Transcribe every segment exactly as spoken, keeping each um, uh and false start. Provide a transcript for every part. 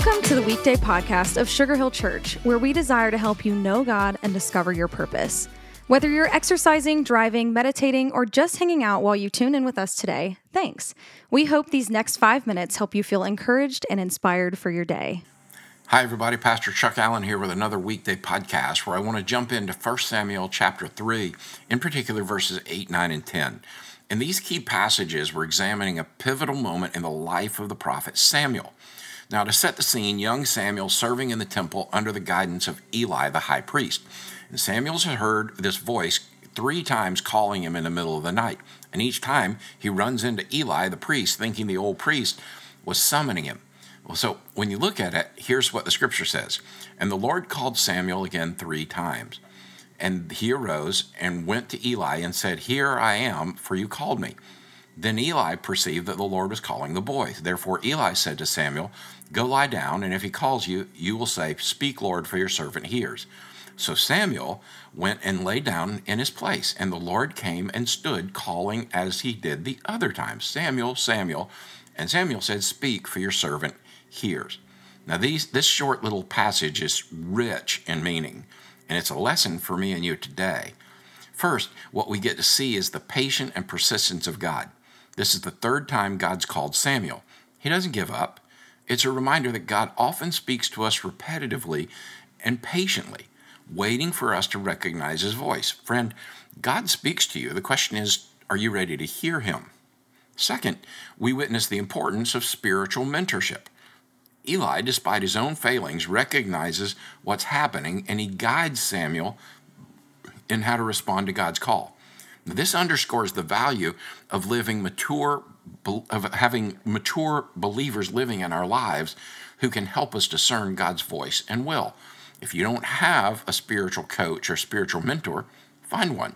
Welcome to the weekday podcast of Sugar Hill Church, where we desire to help you know God and discover your purpose. Whether you're exercising, driving, meditating, or just hanging out while you tune in with us today, thanks. We hope these next five minutes help you feel encouraged and inspired for your day. Hi, everybody. Pastor Chuck Allen here with another weekday podcast where I want to jump into First Samuel chapter three, in particular verses eight, nine, and ten. In these key passages, we're examining a pivotal moment in the life of the prophet Samuel. Now, to set the scene, young Samuel serving in the temple under the guidance of Eli, the high priest. And Samuel's had heard this voice three times calling him in the middle of the night. And each time he runs into Eli, the priest, thinking the old priest was summoning him. Well, so when you look at it, here's what the scripture says. And the Lord called Samuel again three times. And he arose and went to Eli and said, "Here I am, for you called me." Then Eli perceived that the Lord was calling the boy. Therefore Eli said to Samuel, "Go lie down, and if he calls you, you will say, 'Speak, Lord, for your servant hears.'" So Samuel went and lay down in his place, and the Lord came and stood, calling as he did the other times, "Samuel, Samuel." And Samuel said, "Speak, for your servant hears." Now these this short little passage is rich in meaning, and it's a lesson for me and you today. First, what we get to see is the patience and persistence of God. This is the third time God's called Samuel. He doesn't give up. It's a reminder that God often speaks to us repetitively and patiently, waiting for us to recognize his voice. Friend, God speaks to you. The question is, are you ready to hear him? Second, we witness the importance of spiritual mentorship. Eli, despite his own failings, recognizes what's happening, and he guides Samuel in how to respond to God's call. This underscores the value of living mature, of having mature believers living in our lives who can help us discern God's voice and will. If you don't have a spiritual coach or spiritual mentor, find one.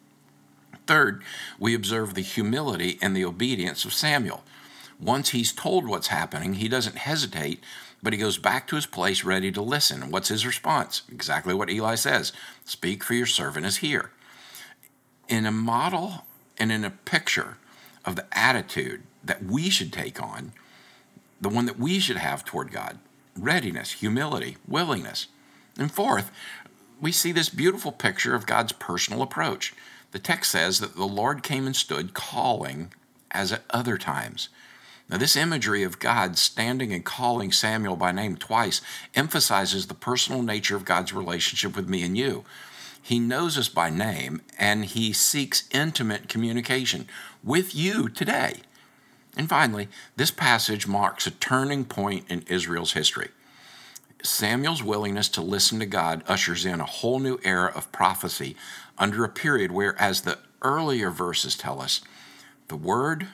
Third, we observe the humility and the obedience of Samuel. Once he's told what's happening, he doesn't hesitate, but he goes back to his place ready to listen. What's his response? Exactly what Eli says. "Speak, for your servant is here." In a model and in a picture of the attitude that we should take on, the one that we should have toward God: readiness, humility, willingness. And fourth, we see this beautiful picture of God's personal approach. The text says that the Lord came and stood calling as at other times. Now, this imagery of God standing and calling Samuel by name twice emphasizes the personal nature of God's relationship with me and you. He knows us by name, and he seeks intimate communication with you today. And finally, this passage marks a turning point in Israel's history. Samuel's willingness to listen to God ushers in a whole new era of prophecy under a period where, as the earlier verses tell us, the word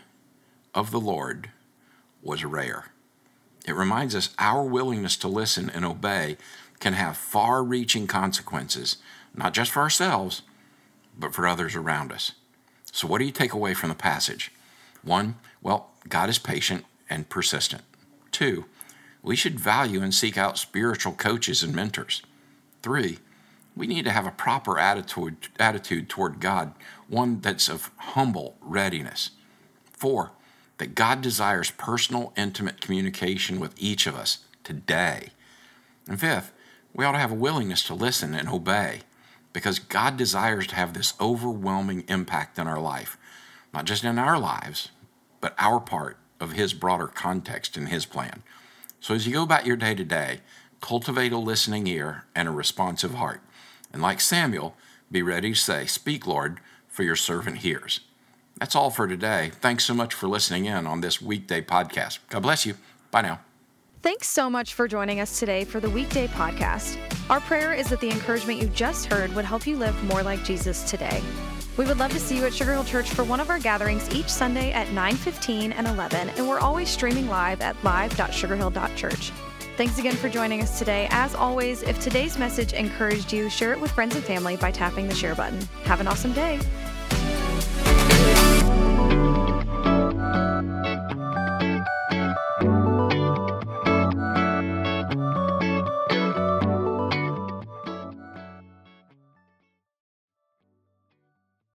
of the Lord was rare. It reminds us our willingness to listen and obey can have far-reaching consequences, not just for ourselves, but for others around us. So what do you take away from the passage? One, well, God is patient and persistent. Two, we should value and seek out spiritual coaches and mentors. Three, we need to have a proper attitude, attitude toward God, one that's of humble readiness. Four, that God desires personal, intimate communication with each of us today. And fifth, we ought to have a willingness to listen and obey, because God desires to have this overwhelming impact in our life, not just in our lives, but our part of his broader context and his plan. So as you go about your day to day, cultivate a listening ear and a responsive heart. And like Samuel, be ready to say, "Speak, Lord, for your servant hears." That's all for today. Thanks so much for listening in on this weekday podcast. God bless you. Bye now. Thanks so much for joining us today for the weekday podcast. Our prayer is that the encouragement you just heard would help you live more like Jesus today. We would love to see you at Sugar Hill Church for one of our gatherings each Sunday at nine fifteen and eleven, and we're always streaming live at live dot sugar hill dot church. Thanks again for joining us today. As always, if today's message encouraged you, share it with friends and family by tapping the share button. Have an awesome day.